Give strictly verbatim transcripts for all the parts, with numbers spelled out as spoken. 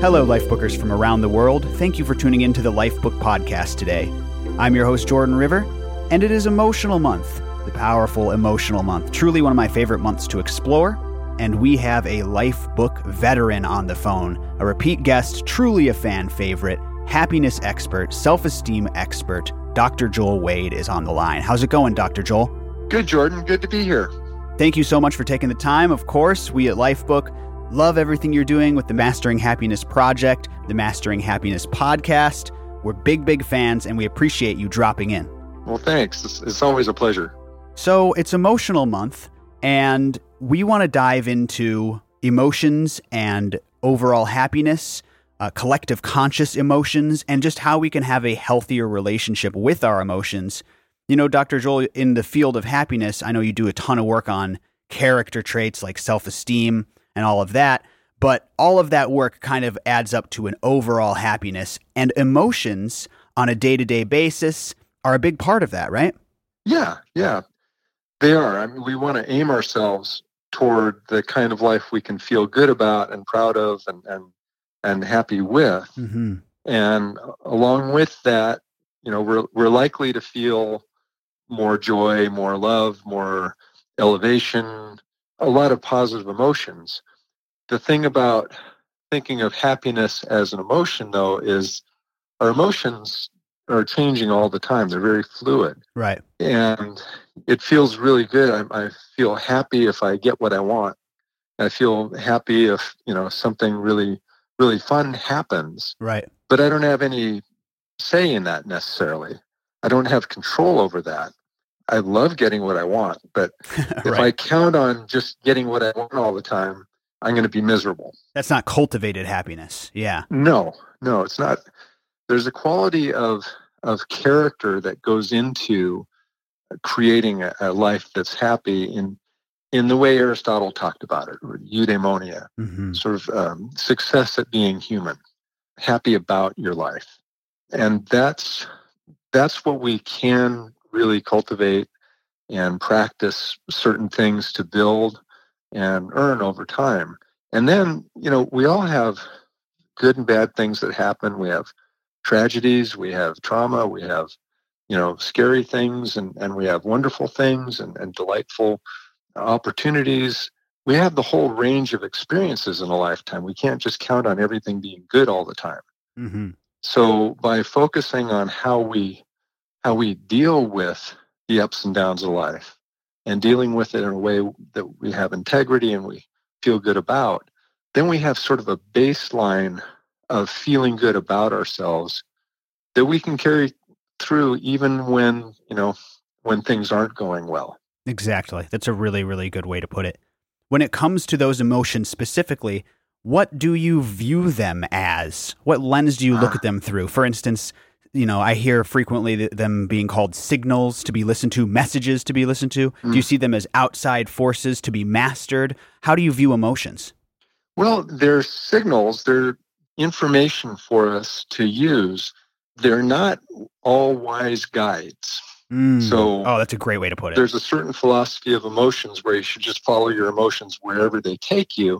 Hello, Lifebookers from around the world. Thank you for tuning in to the Lifebook Podcast today. I'm your host, Jordan River, and it is Emotional Month, the powerful emotional month, truly one of my favorite months to explore. And we have a Lifebook veteran on the phone, a repeat guest, truly a fan favorite, happiness expert, self-esteem expert, Doctor Joel Wade is on the line. How's it going, Doctor Joel? Good, Jordan. Good to be here. Thank you so much for taking the time. Of course, we at Lifebook love everything you're doing with the Mastering Happiness Project, the Mastering Happiness Podcast. We're big, big fans, and we appreciate you dropping in. Well, thanks. It's, it's always a pleasure. So it's Emotional Month, and we want to dive into emotions and overall happiness, uh, collective conscious emotions, and just how we can have a healthier relationship with our emotions. You know, Doctor Joel, in the field of happiness, I know you do a ton of work on character traits like self-esteem and all of that, but all of that work kind of adds up to an overall happiness, and emotions on a day-to-day basis are a big part of that, right? Yeah, yeah, they are. I mean, we want to aim ourselves toward the kind of life we can feel good about and proud of and and, and happy with. Mm-hmm. And along with that, you know, we're we're likely to feel more joy, more love, more elevation, a lot of positive emotions. The thing about thinking of happiness as an emotion, though, is our emotions are changing all the time. They're very fluid. Right. And it feels really good. I, I feel happy if I get what I want. I feel happy if, you know, something really, really fun happens. Right. But I don't have any say in that necessarily. I don't have control over that. I love getting what I want, but if right. I count on just getting what I want all the time, I'm going to be miserable. That's not cultivated happiness. Yeah. No, no, it's not. There's a quality of of character that goes into creating a, a life that's happy in in the way Aristotle talked about it, eudaimonia, mm-hmm. sort of um, success at being human, happy about your life. And that's that's what we can really cultivate and practice certain things to build and earn over time. And then, you know, we all have good and bad things that happen. We have tragedies, we have trauma, we have, you know, scary things, and, and we have wonderful things and, and delightful opportunities. We have the whole range of experiences in a lifetime. We can't just count on everything being good all the time. Mm-hmm. So by focusing on how we how we deal with the ups and downs of life and dealing with it in a way that we have integrity and we feel good about, then we have sort of a baseline of feeling good about ourselves that we can carry through even when, you know, when things aren't going well. Exactly. That's a really, really good way to put it. When it comes to those emotions specifically, what do you view them as? What lens do you look at them through? For instance, you know, I hear frequently th- them being called signals to be listened to, messages to be listened to. Mm. Do you see them as outside forces to be mastered? How do you view emotions? Well, they're signals. They're information for us to use. They're not all wise guides. Mm. So, oh, that's a great way to put it. There's a certain philosophy of emotions where you should just follow your emotions wherever they take you.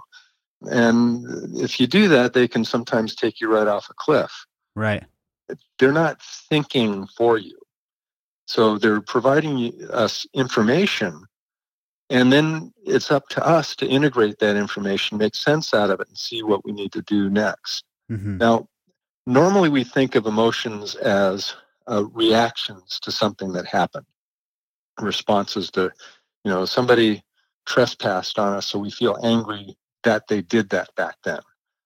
And if you do that, they can sometimes take you right off a cliff. Right. They're not thinking for you. So they're providing us information, and then it's up to us to integrate that information, make sense out of it, and see what we need to do next. Mm-hmm. Now, normally we think of emotions as uh, reactions to something that happened, responses to, you know, somebody trespassed on us, so we feel angry that they did that back then.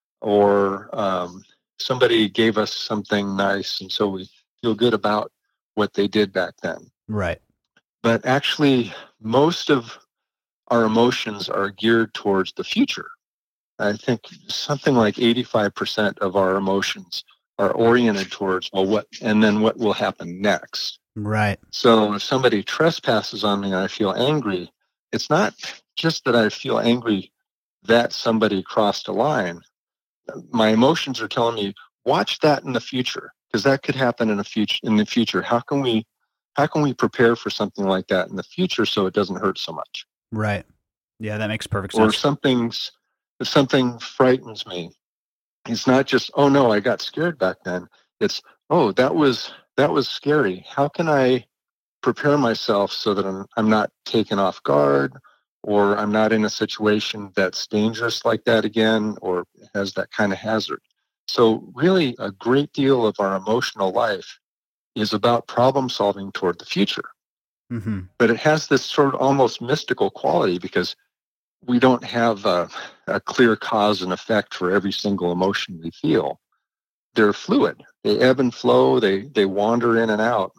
Or um, somebody gave us something nice, and so we feel good about what they did back then. Right. But actually, most of our emotions are geared towards the future. I think something like eighty-five percent of our emotions are oriented towards, well, what, and then what will happen next. Right. So if somebody trespasses on me and I feel angry, it's not just that I feel angry that somebody crossed a line. My emotions are telling me, watch that in the future, because that could happen in the future. In the future, how can we, how can we prepare for something like that in the future so it doesn't hurt so much? Right. Yeah, that makes perfect sense. Or something's, if something frightens me, It's not just, oh no, I got scared back then. It's, oh, that was that was scary. How can I prepare myself so that I'm I'm not taken off guard, or I'm not in a situation that's dangerous like that again, or has that kind of hazard. So really, a great deal of our emotional life is about problem solving toward the future. Mm-hmm. But it has this sort of almost mystical quality because we don't have a, a clear cause and effect for every single emotion we feel. They're fluid. They ebb and flow. They they wander in and out.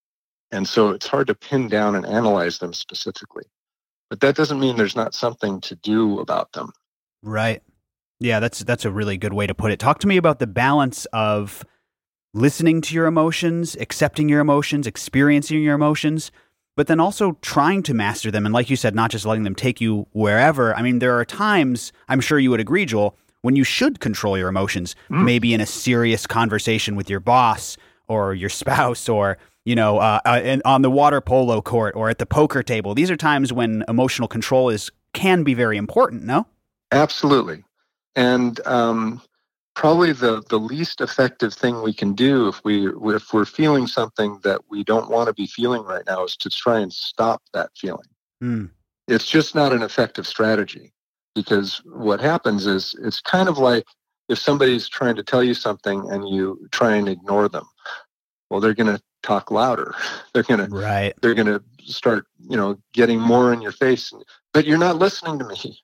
And so it's hard to pin down and analyze them specifically. But that doesn't mean there's not something to do about them. Right. Yeah, that's that's a really good way to put it. Talk to me about the balance of listening to your emotions, accepting your emotions, experiencing your emotions, but then also trying to master them. And like you said, not just letting them take you wherever. I mean, there are times, I'm sure you would agree, Joel, when you should control your emotions, mm. maybe in a serious conversation with your boss or your spouse, or, you know, uh, uh, on the water polo court or at the poker table. These are times when emotional control is can be very important, no? Absolutely. And um, probably the, the least effective thing we can do if, we, if we're feeling something that we don't want to be feeling right now is to try and stop that feeling. Mm. It's just not an effective strategy, because what happens is it's kind of like if somebody's trying to tell you something and you try and ignore them. Well, they're going to talk louder. They're going to right. They're going to start, you know, getting more in your face. But you're not listening to me.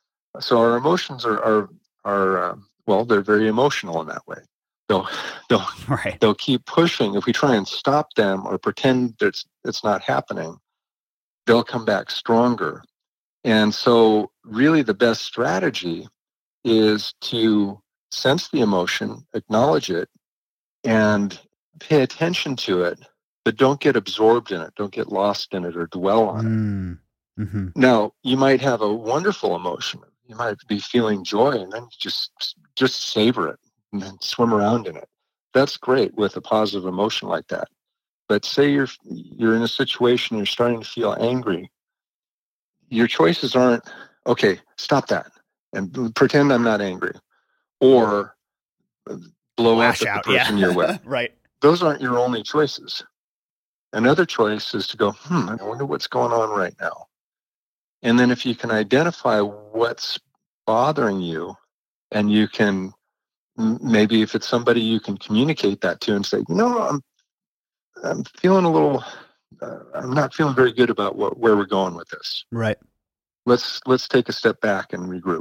So our emotions are are are um, well, they're very emotional in that way. They'll they'll right. they'll keep pushing. If we try and stop them or pretend that it's it's not happening, they'll come back stronger. And so, really, the best strategy is to sense the emotion, acknowledge it, and pay attention to it, but don't get absorbed in it. Don't get lost in it or dwell on mm. it. Mm-hmm. Now, you might have a wonderful emotion. You might be feeling joy, and then just just savor it and then swim around in it. That's great with a positive emotion like that. But say you're you're in a situation, you're starting to feel angry. Your choices aren't, okay, stop that and pretend I'm not angry, or blow Lash up at out, the person yeah. you're with. Right. Those aren't your only choices. Another choice is to go, hmm, I wonder what's going on right now. And then if you can identify what's bothering you, and you can, maybe if it's somebody you can communicate that to and say, you know, I'm I'm feeling a little, uh, I'm not feeling very good about what, where we're going with this. Right. Let's let's take a step back and regroup.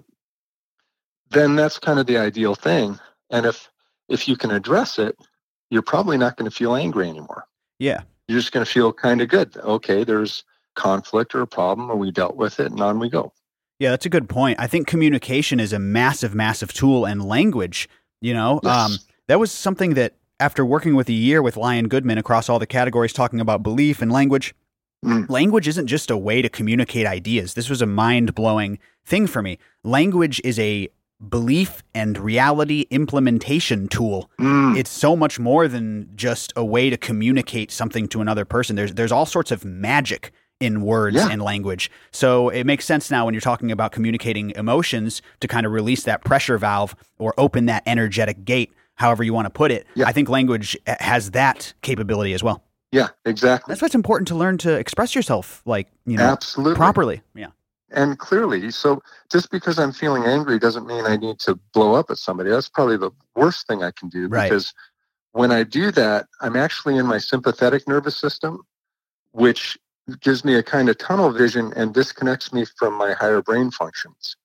Then that's kind of the ideal thing. And if if you can address it, you're probably not going to feel angry anymore. Yeah. You're just going to feel kind of good. Okay, there's conflict or a problem, or we dealt with it, and on we go. Yeah, that's a good point. I think communication is a massive, massive tool, and language, you know, Yes. um, that was something that after working with a year with Lion Goodman across all the categories, talking about belief and language, mm. language isn't just a way to communicate ideas. This was a mind-blowing thing for me. Language is a belief and reality implementation tool. Mm. It's so much more than just a way to communicate something to another person. There's there's all sorts of magic in words yeah. and language. So it makes sense now when you're talking about communicating emotions to kind of release that pressure valve or open that energetic gate, however you want to put it. Yeah. I think language has that capability as well. Yeah, exactly. That's why it's important to learn to express yourself, like, you know, absolutely properly. Yeah. And clearly, so just because I'm feeling angry doesn't mean I need to blow up at somebody. That's probably the worst thing I can do, right. because when I do that, I'm actually in my sympathetic nervous system, which gives me a kind of tunnel vision and disconnects me from my higher brain functions.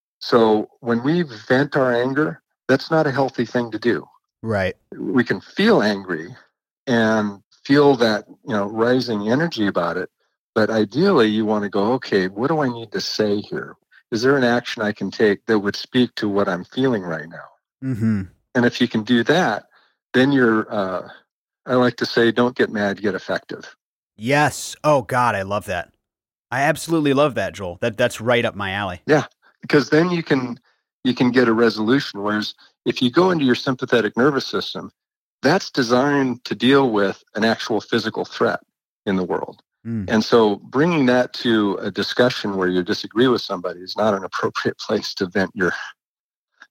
So when we vent our anger, that's not a healthy thing to do. Right. We can feel angry and feel that, you know, rising energy about it. But ideally, you want to go, okay, what do I need to say here? Is there an action I can take that would speak to what I'm feeling right now? Mm-hmm. And if you can do that, then you're, uh, I like to say, don't get mad, get effective. Yes. Oh, God, I love that. I absolutely love that, Joel. That That's right up my alley. Yeah, because then you can you can get a resolution. Whereas if you go into your sympathetic nervous system, that's designed to deal with an actual physical threat in the world. Mm. And so bringing that to a discussion where you disagree with somebody is not an appropriate place to vent your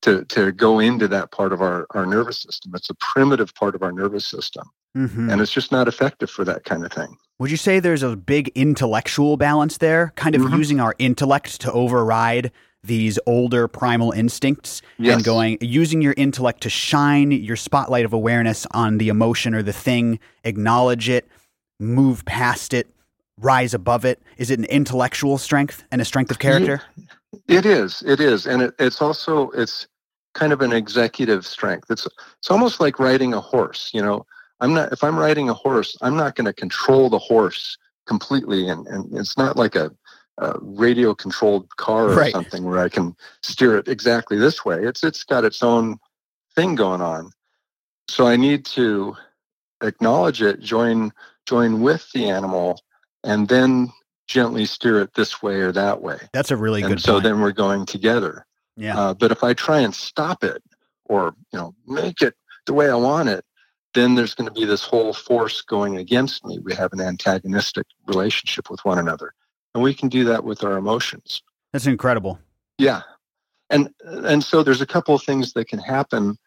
to, to go into that part of our, our nervous system. It's a primitive part of our nervous system. Mm-hmm. And it's just not effective for that kind of thing. Would you say there's a big intellectual balance there, kind of mm-hmm. using our intellect to override these older primal instincts yes. and going, using your intellect to shine your spotlight of awareness on the emotion or the thing, acknowledge it, move past it, rise above it? Is it an intellectual strength and a strength of character? It is. It is. And it, it's also, it's kind of an executive strength. It's, it's almost like riding a horse. You know, I'm not, if I'm riding a horse, I'm not going to control the horse completely. And, and it's not like a, a radio controlled car or right. something where I can steer it exactly this way. It's, it's got its own thing going on. So I need to acknowledge it, join, join with the animal, and then gently steer it this way or that way. That's a really and good so point. Then we're going together. Yeah. Uh, but if I try and stop it or, you know, make it the way I want it, then there's going to be this whole force going against me. We have an antagonistic relationship with one another. And we can do that with our emotions. That's incredible. Yeah. And and so there's a couple of things that can happen.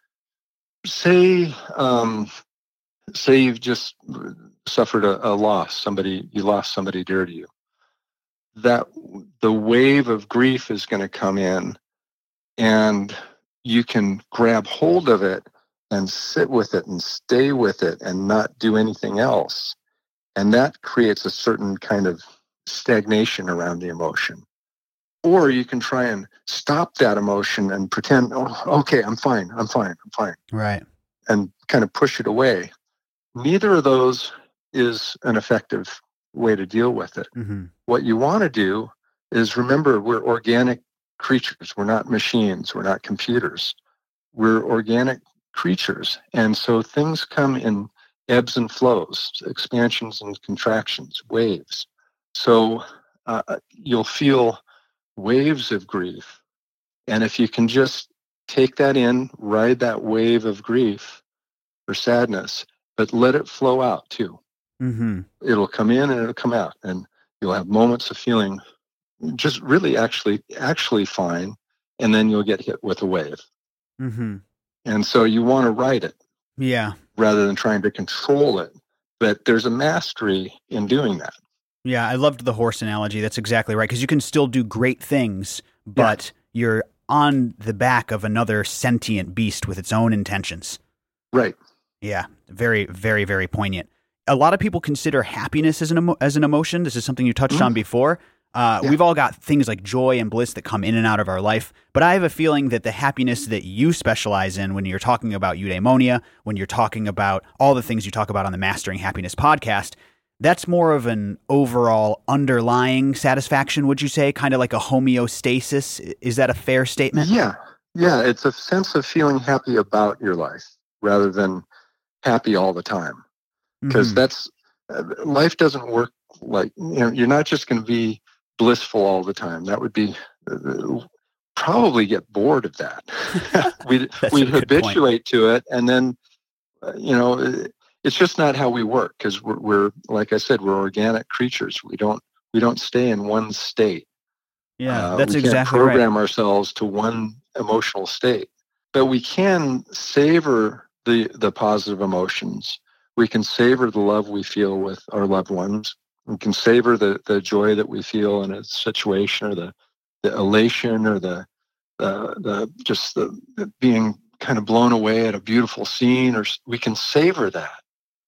Say, um, say you've just suffered a, a loss. Somebody, you lost somebody dear to you. That the wave of grief is going to come in, and you can grab hold of it and sit with it and stay with it and not do anything else. And that creates a certain kind of stagnation around the emotion. Or you can try and stop that emotion and pretend, oh, okay, I'm fine, I'm fine, I'm fine. Right. And kind of push it away. Neither of those is an effective way to deal with it. Mm-hmm. What you want to do is remember, we're organic creatures. We're not machines. We're not computers. We're organic creatures. And so things come in ebbs and flows, expansions and contractions, waves. So uh, you'll feel waves of grief. And if you can just take that in, ride that wave of grief or sadness, but let it flow out too. Mm-hmm. It'll come in and it'll come out. And you'll have moments of feeling just really actually, actually fine. And then you'll get hit with a wave. Mm-hmm. And so you want to ride it. Yeah. Rather than trying to control it. But there's a mastery in doing that. Yeah, I loved the horse analogy. That's exactly right. Because you can still do great things, but yeah. you're on the back of another sentient beast with its own intentions. Right. Yeah. Very, very, very poignant. A lot of people consider happiness as an emo- as an emotion. This is something you touched mm. on before. Uh, yeah. We've all got things like joy and bliss that come in and out of our life, but I have a feeling that the happiness that you specialize in when you're talking about eudaimonia, when you're talking about all the things you talk about on the Mastering Happiness podcast, that's more of an overall underlying satisfaction, would you say? Kind of like a homeostasis? Is that a fair statement? Yeah. Yeah. It's a sense of feeling happy about your life rather than happy all the time. Because mm-hmm. that's, uh, life doesn't work like, you know, you're not just going to be blissful all the time. That would be, uh, probably get bored of that. we'd we'd habituate to it. And then, uh, you know, it's just not how we work because we're, we're, like I said, we're organic creatures. We don't, we don't stay in one state. Yeah, that's uh, we exactly can't program right. ourselves to one emotional state, but we can savor the, the positive emotions. We can savor the love we feel with our loved ones. We can savor the, the joy that we feel in a situation, or the, the elation, or the the, the just the, the being kind of blown away at a beautiful scene. Or we can savor that,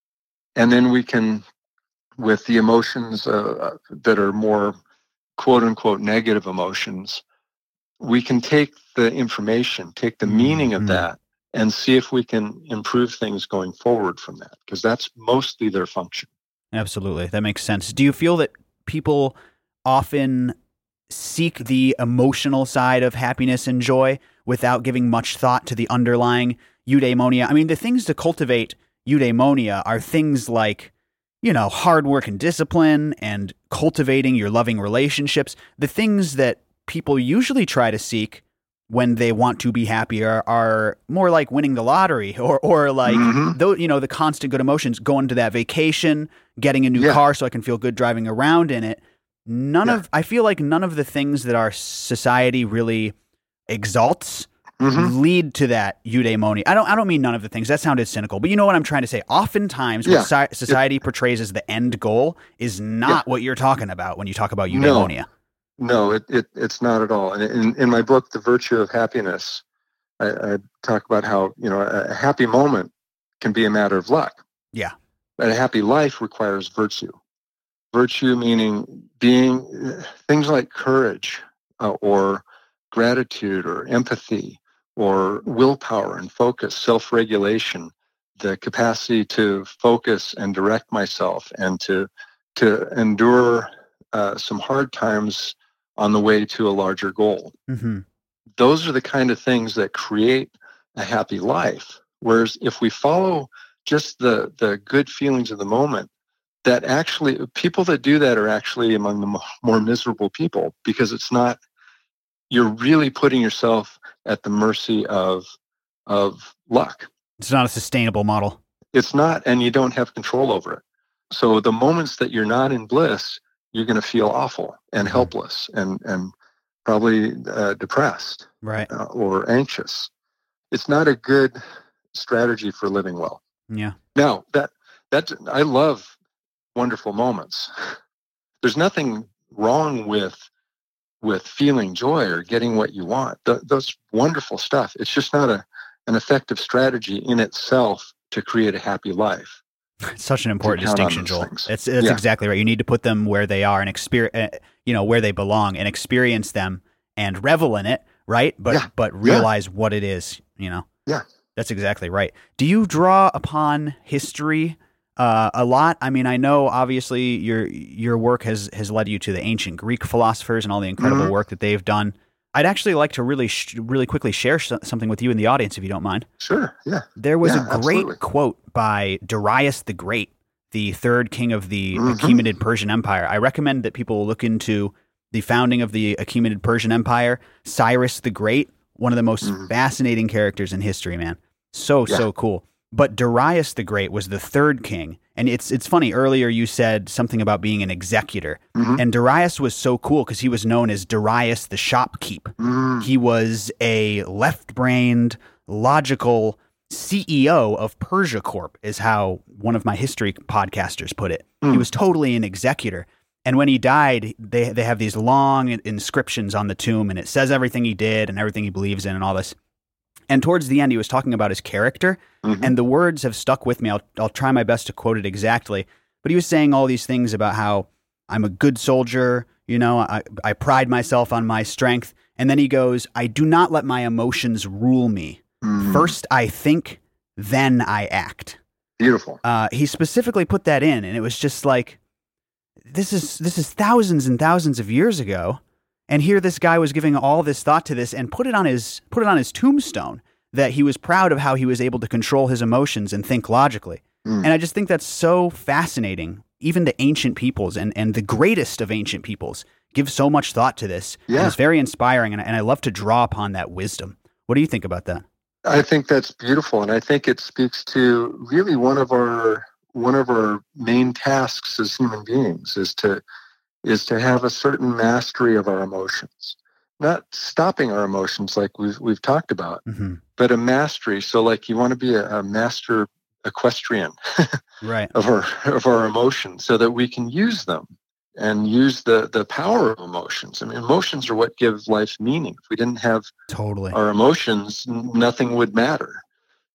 and then we can, with the emotions uh, that are more quote unquote negative emotions, we can take the information, take the meaning of mm-hmm. that, and see if we can improve things going forward from that, because that's mostly their function. Absolutely. That makes sense. Do you feel that people often seek the emotional side of happiness and joy without giving much thought to the underlying eudaimonia? I mean, the things to cultivate eudaimonia are things like, you know, hard work and discipline and cultivating your loving relationships. The things that people usually try to seek when they want to be happier are more like winning the lottery, or or like mm-hmm. though you know the constant good emotions, going to that vacation, getting a new yeah. car so I can feel good driving around in it. None yeah. of I feel like none of the things that our society really exalts Mm-hmm. lead to that eudaimonia. I don't I don't mean none of the things. That sounded cynical. But you know what I'm trying to say? Oftentimes Yeah. what si- society it, portrays as the end goal is not yeah. what you're talking about when you talk about eudaimonia. No, no it, it, it's not at all. And in, in my book, The Virtue of Happiness, I, I talk about how, you know, a happy moment can be a matter of luck. Yeah. But a happy life requires virtue. Virtue meaning being things like courage uh, or gratitude or empathy or willpower and focus, self-regulation, the capacity to focus and direct myself and to to endure uh, some hard times on the way to a larger goal. Mm-hmm. Those are the kind of things that create a happy life. Whereas if we follow just the the good feelings of the moment, that actually people that do that are actually among the more miserable people, because it's not, you're really putting yourself at the mercy of of luck. It's not a sustainable model. It's not, and you don't have control over it. So the moments that you're not in bliss, you're going to feel awful and helpless and and probably uh, depressed, right, uh, or anxious. It's not a good strategy for living well. Yeah. Now that that I love wonderful moments. There's nothing wrong with with feeling joy or getting what you want. Th- those wonderful stuff. It's just not a an effective strategy in itself to create a happy life. It's such an important distinction, Joel. Things. It's that's yeah. exactly right. You need to put them where they are and experience, uh, you know, where they belong, and experience them and revel in it, right? But yeah. but realize yeah. what it is, you know. Yeah, that's exactly right. Do you draw upon history uh, a lot? I mean, I know obviously your your work has has led you to the ancient Greek philosophers and all the incredible mm-hmm. work that they've done. I'd actually like to really, sh- really quickly share sh- something with you in the audience, if you don't mind. Sure, yeah. There was yeah, a great absolutely. quote by Darius the Great, the third king of the mm-hmm. Achaemenid Persian Empire. I recommend that people look into the founding of the Achaemenid Persian Empire. Cyrus the Great, one of the most mm-hmm. fascinating characters in history, man. So, yeah. so cool. But Darius the Great was the third king. And it's it's funny, earlier you said something about being an executor. Mm-hmm. And Darius was so cool because he was known as Darius the Shopkeep. Mm-hmm. He was a left-brained, logical C E O of Persia Corp, is how one of my history podcasters put it. Mm. He was totally an executor. And when he died, they they have these long inscriptions on the tomb, and it says everything he did and everything he believes in and all this. And towards the end, he was talking about his character, mm-hmm. and the words have stuck with me. I'll I'll try my best to quote it exactly. But he was saying all these things about how I'm a good soldier, you know, I, I pride myself on my strength. And then he goes, I do not let my emotions rule me. Mm-hmm. First I think, then I act. Beautiful. Uh, he specifically put that in, and it was just like, this is this is thousands and thousands of years ago. And here this guy was giving all this thought to this and put it on his put it on his tombstone, that he was proud of how he was able to control his emotions and think logically. Mm. And I just think that's so fascinating. Even the ancient peoples and, and the greatest of ancient peoples give so much thought to this. Yeah. And it's very inspiring, and, and I love to draw upon that wisdom. What do you think about that? I think that's beautiful, and I think it speaks to really one of our one of our main tasks as human beings is to is to have a certain mastery of our emotions. Not stopping our emotions like we've we've talked about, mm-hmm. but a mastery. So like you want to be a, a master equestrian right. of our of our emotions so that we can use them and use the, the power of emotions. I mean, emotions are what give life meaning. If we didn't have totally our emotions, nothing would matter.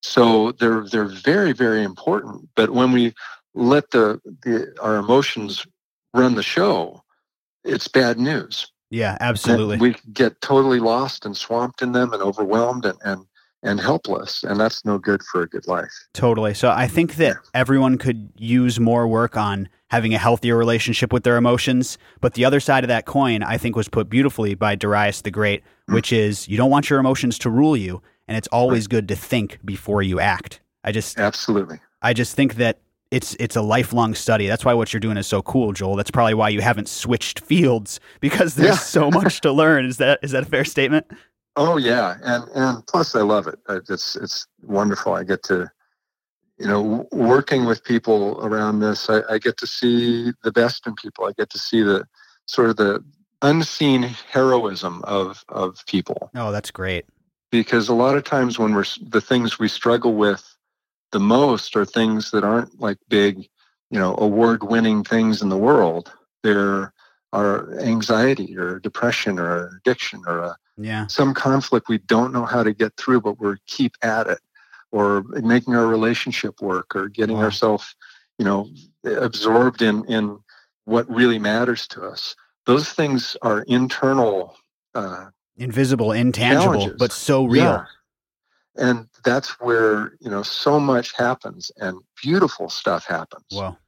So they're they're very, very important. But when we let the, the our emotions run the show, it's bad news. Yeah, absolutely. And we get totally lost and swamped in them and overwhelmed and, and, and helpless. And that's no good for a good life. Totally. So I think that yeah. everyone could use more work on having a healthier relationship with their emotions. But the other side of that coin, I think, was put beautifully by Darius the Great, mm. which is you don't want your emotions to rule you. And it's always right. good to think before you act. I just Absolutely. I just think that It's it's a lifelong study. That's why what you're doing is so cool, Joel. That's probably why you haven't switched fields, because there's yeah. so much to learn. Is that is that a fair statement? Oh yeah, and and plus I love it. It's it's wonderful. I get to, you know, working with people around this. I, I get to see the best in people. I get to see the sort of the unseen heroism of of people. Oh, that's great. because a lot of times when we're the things we struggle with the most are things that aren't like big, you know, award-winning things in the world. They're our anxiety or depression or addiction or a, yeah. some conflict we don't know how to get through, but we keep at it, or making our relationship work, or getting wow. ourselves, you know, absorbed in, in what really matters to us. Those things are internal, uh, invisible, intangible, challenges. But so real. Yeah. And that's where, you know, so much happens and beautiful stuff happens. Wow.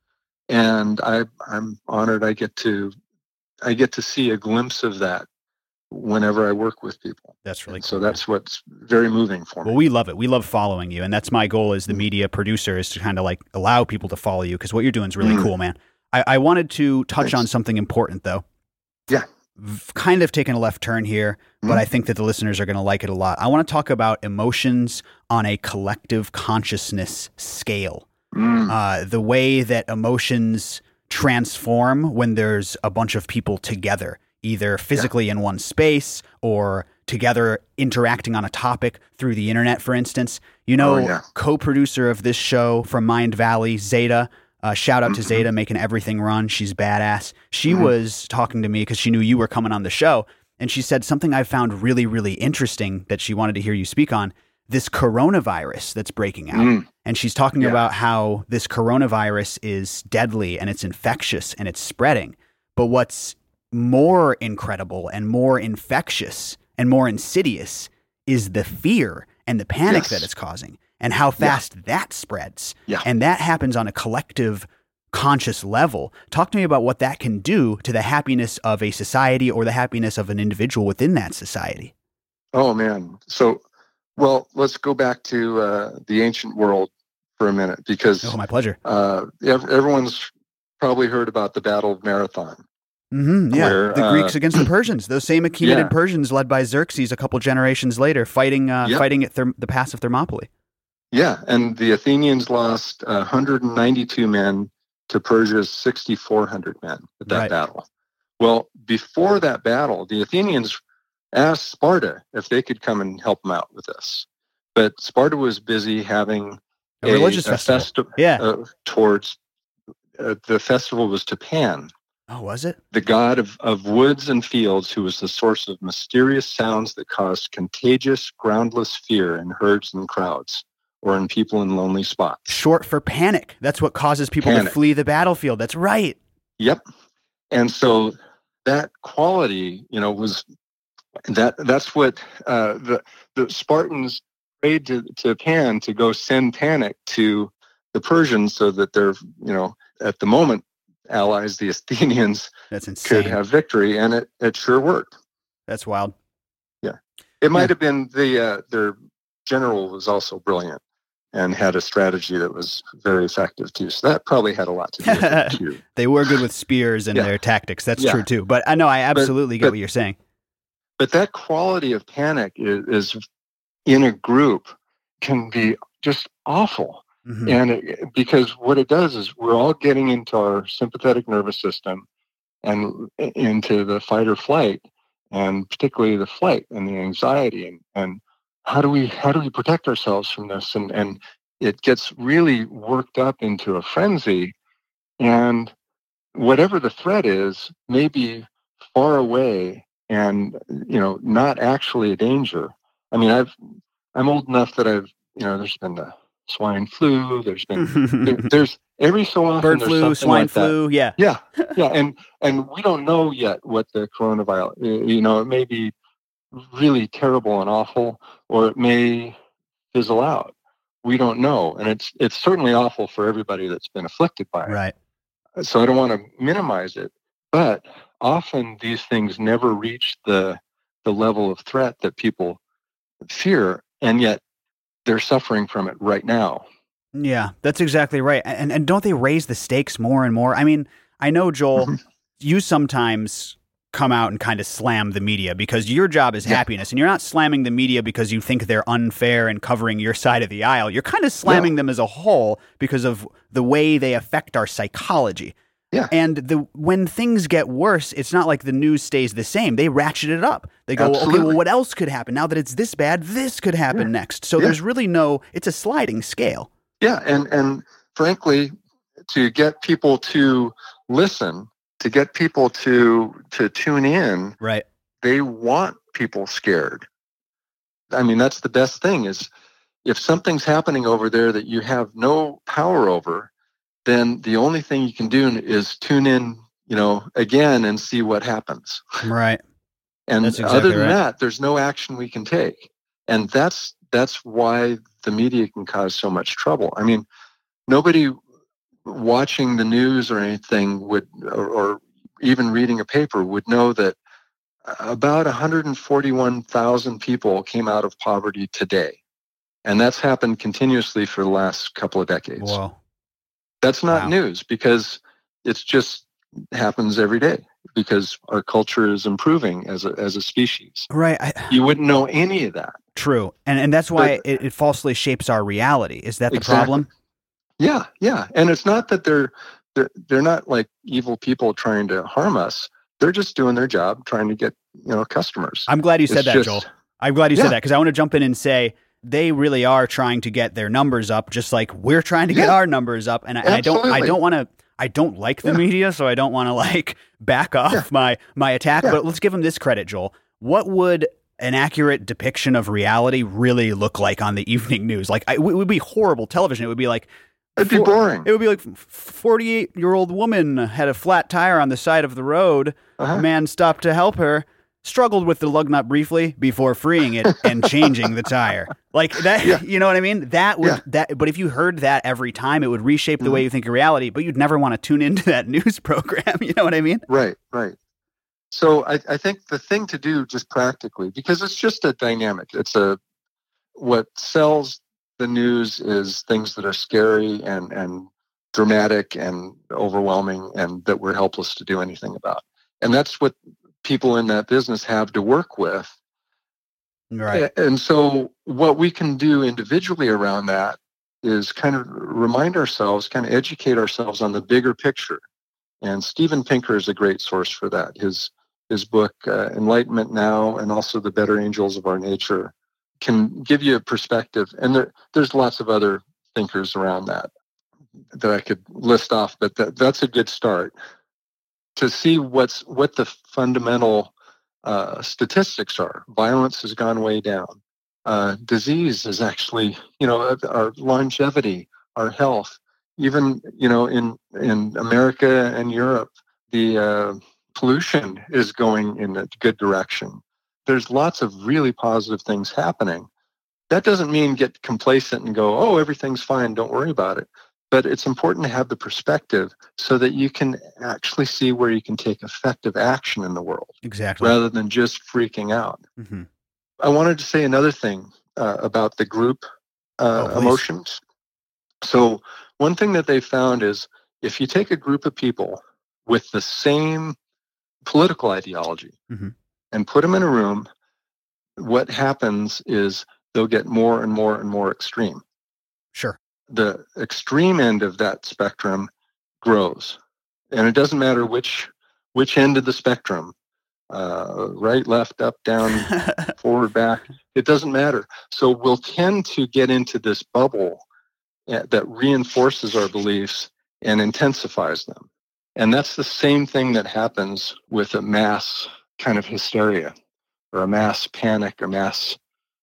And I, I'm honored I get to, I get to see a glimpse of that whenever I work with people. That's really and cool. So that's what's very moving for me. Well, we love it. We love following you. And that's my goal as the media producer, is to kind of like allow people to follow you, because what you're doing is really mm. cool, man. I, I wanted to touch Thanks. on something important, though. Yeah. V- kind of taking a left turn here, but mm. I think that the listeners are going to like it a lot. I want to talk about emotions on a collective consciousness scale. Mm. Uh, the way that emotions transform when there's a bunch of people together, either physically yeah. in one space or together interacting on a topic through the internet, for instance. You know, oh, yeah. co-producer of this show from Mind Valley, Zeta, uh, shout out mm-hmm. to Zeta, making everything run. She's badass. She mm-hmm. was talking to me because she knew you were coming on the show, and she said something I found really, really interesting that she wanted to hear you speak on, this coronavirus that's breaking out. Mm. And she's talking yeah. about how this coronavirus is deadly and it's infectious and it's spreading. But what's more incredible and more infectious and more insidious is the fear and the panic yes. that it's causing, and how fast yeah. that spreads. Yeah. And that happens on a collective conscious level. Talk to me about what that can do to the happiness of a society or the happiness of an individual within that society. Oh, man. So, well, let's go back to uh, the ancient world for a minute, because oh, my pleasure. Uh, ev- everyone's probably heard about the Battle of Marathon. Mm-hmm, yeah, where, the uh, Greeks against the Persians. Those same Achaemenid yeah. Persians, led by Xerxes, a couple generations later, fighting uh, yep. fighting at Therm- the pass of Thermopylae. Yeah, and the Athenians lost uh, one hundred ninety-two men to Persia's six thousand four hundred men at that right. battle. Well, before that battle, the Athenians asked Sparta if they could come and help them out with this. But Sparta was busy having a, a religious a festival. festi- yeah. uh, towards, uh, the festival was to Pan. Oh, was it? The god of, of woods and fields, who was the source of mysterious sounds that caused contagious, groundless fear in herds and crowds, or in people in lonely spots. Short for panic. That's what causes people Panic. to flee the battlefield. That's right. Yep. And so that quality, you know, was that that's what uh, the the Spartans prayed to, to Pan to go send panic to the Persians, so that they're, you know, at the moment, allies, the Athenians, that's insane. could have victory, and it, it sure worked. That's wild. Yeah. It might yeah. have been the uh, their general was also brilliant and had a strategy that was very effective too. So that probably had a lot to do with it too. They were good with spears and yeah. their tactics. That's yeah. true too. But I know I absolutely but, get but, what you're saying. But that quality of panic is, is in a group can be just awful. Mm-hmm. And it, because what it does is we're all getting into our sympathetic nervous system and into the fight or flight, and particularly the flight and the anxiety, and, and how do we how do we protect ourselves from this? And and it gets really worked up into a frenzy, and whatever the threat is may be far away and, you know, not actually a danger. I mean, I've I'm old enough that I've, you know, there's been the swine flu, there's been there, there's every so often bird there's flu, swine like flu, that. yeah. Yeah. Yeah. And and we don't know yet what the coronavirus, you know, it may be really terrible and awful, or it may fizzle out. We don't know. And it's it's certainly awful for everybody that's been afflicted by it. Right. So I don't want to minimize it. But often these things never reach the the level of threat that people fear, and yet they're suffering from it right now. Yeah, that's exactly right. And and don't they raise the stakes more and more? I mean, I know, Joel, mm-hmm. you sometimes come out and kind of slam the media because your job is yeah. happiness, and you're not slamming the media because you think they're unfair and covering your side of the aisle. You're kind of slamming yeah. them as a whole because of the way they affect our psychology. Yeah. And the when things get worse, it's not like the news stays the same. They ratchet it up. They go, Absolutely. okay, well, what else could happen? Now that it's this bad, this could happen Yeah. next. So Yeah. there's really no, it's a sliding scale. Yeah. And, and frankly, to get people to listen, to get people to, to tune in, right? They want people scared. I mean, that's the best thing is if something's happening over there that you have no power over, then the only thing you can do is tune in, you know, again and see what happens. Right. And that's exactly other than right. that, there's no action we can take. And that's that's why the media can cause so much trouble. I mean, nobody watching the news or anything would, or, or even reading a paper would know that about one hundred forty-one thousand people came out of poverty today. And that's happened continuously for the last couple of decades. Whoa. That's not Wow. news because it's just happens every day because our culture is improving as a, as a species. Right. I, you wouldn't know any of that. True. And and that's why But, it, it falsely shapes our reality. Is that the exactly. problem? Yeah, yeah. And it's not that they're, they're they're not like evil people trying to harm us. They're just doing their job, trying to get, you know, customers. I'm glad you said It's that, just- Joel. I'm glad you Yeah. said that because I want to jump in and say they really are trying to get their numbers up, just like we're trying to get Yeah. our numbers up. And I, and I don't, I Absolutely. don't want to, I don't like the Yeah. media, so I don't want to like back off Yeah. my my attack. Yeah. But let's give them this credit, Joel. What would an accurate depiction of reality really look like on the evening news? Like, I, it would be horrible television. It would be like. It'd be four- boring. It would be like forty-eight-year-old woman had a flat tire on the side of the road. Uh-huh. A man stopped to help her, struggled with the lug nut briefly before freeing it and changing the tire. Like that, Yeah. you know what I mean? That would Yeah. that. But if you heard that every time, it would reshape the way you think of reality. But you'd never want to tune into that news program. You know what I mean? Right, right. So I, I think the thing to do just practically, because it's just a dynamic, it's a, what sells the news is things that are scary and, and dramatic and overwhelming and that we're helpless to do anything about. And that's what people in that business have to work with. Right. And so what we can do individually around that is kind of remind ourselves, kind of educate ourselves on the bigger picture. And Steven Pinker is a great source for that. His his book, uh, Enlightenment Now, and also The Better Angels of Our Nature, can give you a perspective. And there, there's lots of other thinkers around that that I could list off, but that, that's a good start to see what's what the fundamental uh, statistics are. Violence has gone way down. Uh, disease is actually, you know, our longevity, our health. Even, you know, in in America and Europe, the uh, pollution is going in a good direction. There's lots of really positive things happening. That doesn't mean get complacent and go, oh, everything's fine, don't worry about it. But it's important to have the perspective so that you can actually see where you can take effective action in the world Exactly. rather than just freaking out. Mm-hmm. I wanted to say another thing uh, about the group uh, Oh, please. emotions. So one thing that they found is if you take a group of people with the same political ideology Mhm. and put them in a room, what happens is they'll get more and more and more extreme. Sure. The extreme end of that spectrum grows. And it doesn't matter which which end of the spectrum, uh, right, left, up, down, forward, back, it doesn't matter. So we'll tend to get into this bubble that reinforces our beliefs and intensifies them. And that's the same thing that happens with a mass kind of hysteria or a mass panic or mass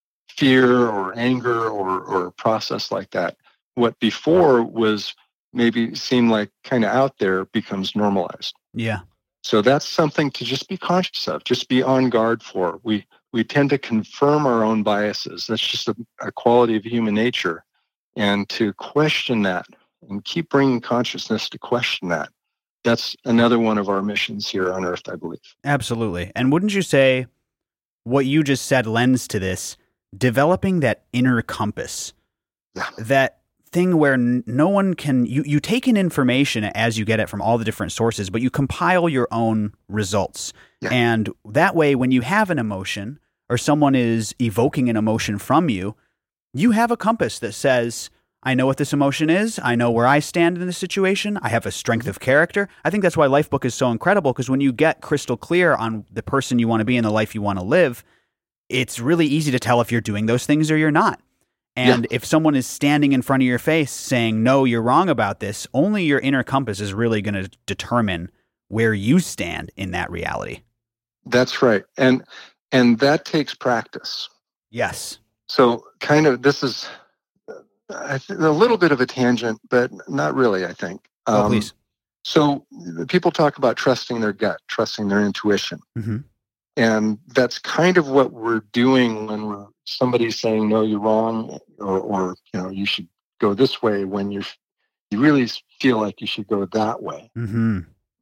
fear or anger or, or a process like that. What before was maybe seemed like kind of out there becomes normalized. Yeah. So that's something to just be conscious of, just be on guard for. We we tend to confirm our own biases. That's just a, a quality of human nature. And to question that and keep bringing consciousness to question that, that's another one of our missions here on Earth, I believe. Absolutely. And wouldn't you say what you just said lends to this, developing that inner compass, Yeah. that thing where n- no one can, you, you take in information as you get it from all the different sources, but you compile your own results. Yeah. And that way, when you have an emotion or someone is evoking an emotion from you, you have a compass that says, I know what this emotion is. I know where I stand in the situation. I have a strength of character. I think that's why Lifebook is so incredible, because when you get crystal clear on the person you want to be and the life you want to live, it's really easy to tell if you're doing those things or you're not. And yeah. if someone is standing in front of your face saying, no, you're wrong about this, only your inner compass is really going to determine where you stand in that reality. That's right. And and that takes practice. Yes. So kind of this is I th- a little bit of a tangent, but not really, I think. Um, oh, please. So people talk about trusting their gut, trusting their intuition. Mm-hmm. And that's kind of what we're doing when we're, somebody's saying, no, you're wrong, or, or you know, you should go this way when you're, you really feel like you should go that way. Mm-hmm.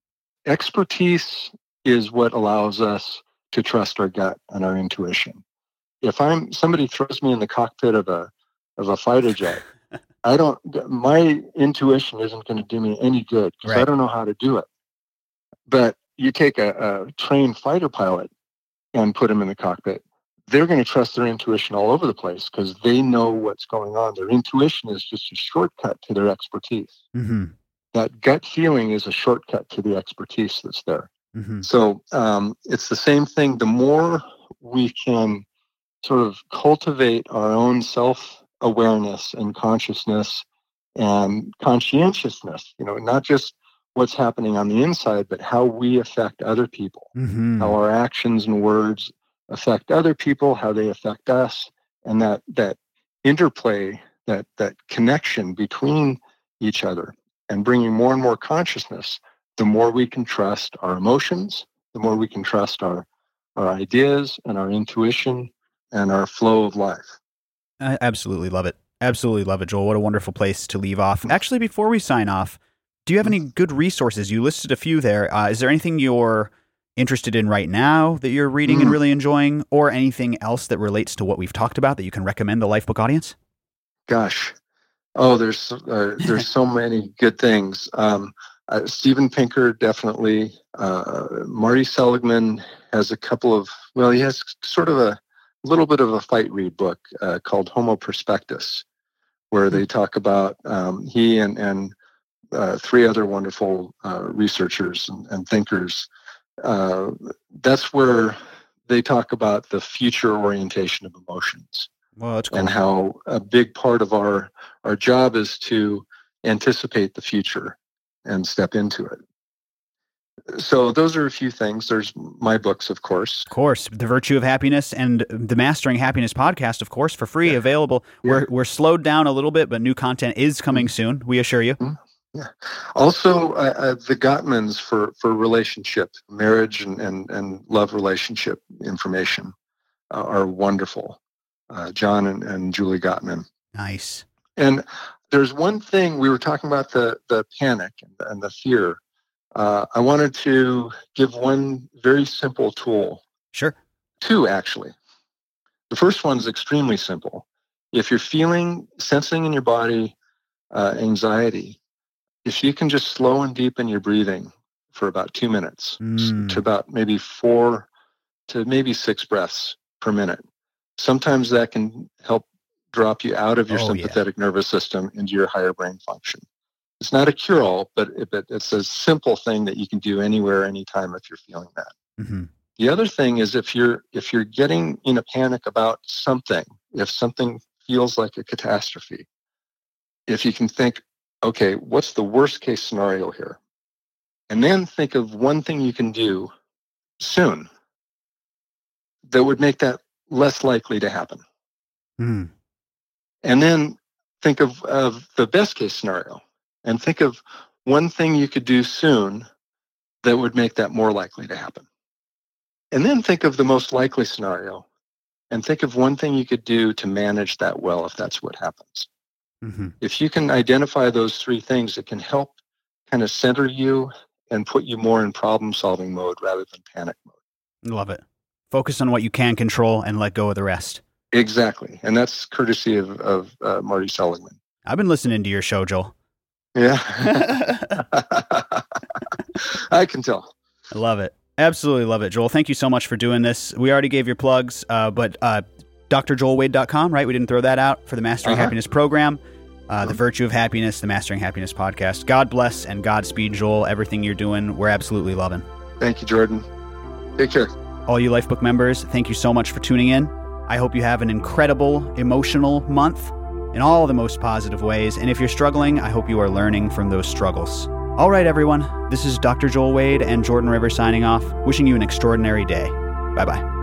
Expertise is what allows us to trust our gut and our intuition. If I'm somebody throws me in the cockpit of a of a fighter jet, I don't. My intuition isn't going to do me any good because right. I don't know how to do it. But you take a, a trained fighter pilot and put them in the cockpit, they're going to trust their intuition all over the place because they know what's going on. Their intuition is just a shortcut to their expertise. Mm-hmm. That gut feeling is a shortcut to the expertise that's there. Mm-hmm. So um, it's the same thing. The more we can sort of cultivate our own self-awareness and consciousness and conscientiousness, you know, not just what's happening on the inside, but how we affect other people, mm-hmm. how our actions and words affect other people, how they affect us, and that that interplay, that that connection between each other, and bringing more and more consciousness, the more we can trust our emotions, the more we can trust our our ideas and our intuition and our flow of life. I absolutely love it. Absolutely love it, Joel. What a wonderful place to leave off. Actually, before we sign off, do you have any good resources? You listed a few there. Uh, is there anything you're interested in right now that you're reading mm. and really enjoying, or anything else that relates to what we've talked about that you can recommend the Lifebook audience? Gosh. Oh, there's uh, there's so many good things. Um, uh, Steven Pinker, definitely. Uh, Marty Seligman has a couple of, well, he has sort of a little bit of a fight read book uh, called Homo Prospectus, where they talk about, um, he and, and uh, three other wonderful uh, researchers and, and thinkers. Uh, that's where they talk about the future orientation of emotions. Well, that's cool. And how a big part of our, our job is to anticipate the future and step into it. So those are a few things. There's my books, of course. Of course. The Virtue of Happiness and the Mastering Happiness podcast, of course, for free, yeah. available. Yeah. We're we're slowed down a little bit, but new content is coming soon, we assure you. Mm-hmm. Yeah. Also, uh, uh, the Gottmans for, for relationship, marriage and, and, and love relationship information uh, are wonderful. Uh, John and, and Julie Gottman. Nice. And there's one thing, we were talking about the, the panic and the, and the fear. Uh, I wanted to give one very simple tool. Sure. Two, actually. The first one's extremely simple. If you're feeling, sensing in your body uh, anxiety, if you can just slow and deepen your breathing for about two minutes mm. to about maybe four to maybe six breaths per minute, sometimes that can help drop you out of your oh, sympathetic yeah. nervous system into your higher brain function. It's not a cure-all, but, it, but it's a simple thing that you can do anywhere, anytime if you're feeling that. Mm-hmm. The other thing is if you're if you're getting in a panic about something, if something feels like a catastrophe, if you can think, okay, what's the worst case scenario here? And then think of one thing you can do soon that would make that less likely to happen. Mm. And then think of, of the best case scenario and think of one thing you could do soon that would make that more likely to happen. And then think of the most likely scenario and think of one thing you could do to manage that well if that's what happens. Mm-hmm. If you can identify those three things, it can help kind of center you and put you more in problem-solving mode rather than panic mode. Love it. Focus on what you can control and let go of the rest. Exactly. And that's courtesy of, of uh, Marty Seligman. I've been listening to your show, Joel. Yeah. I can tell. I love it. Absolutely love it, Joel. Thank you so much for doing this. We already gave your plugs, uh, but uh, D R joel wade dot com, right? We didn't throw that out for the Mastering uh-huh. Happiness program. uh, The Virtue of Happiness, the Mastering Happiness podcast. God bless and Godspeed, Joel. Everything you're doing, we're absolutely loving. Thank you, Jordan. Take care. All you Lifebook members, thank you so much for tuning in. I hope you have an incredible emotional month in all the most positive ways. And if you're struggling, I hope you are learning from those struggles. All right, everyone. This is Doctor Joel Wade and Jordan Rivers signing off, wishing you an extraordinary day. Bye-bye.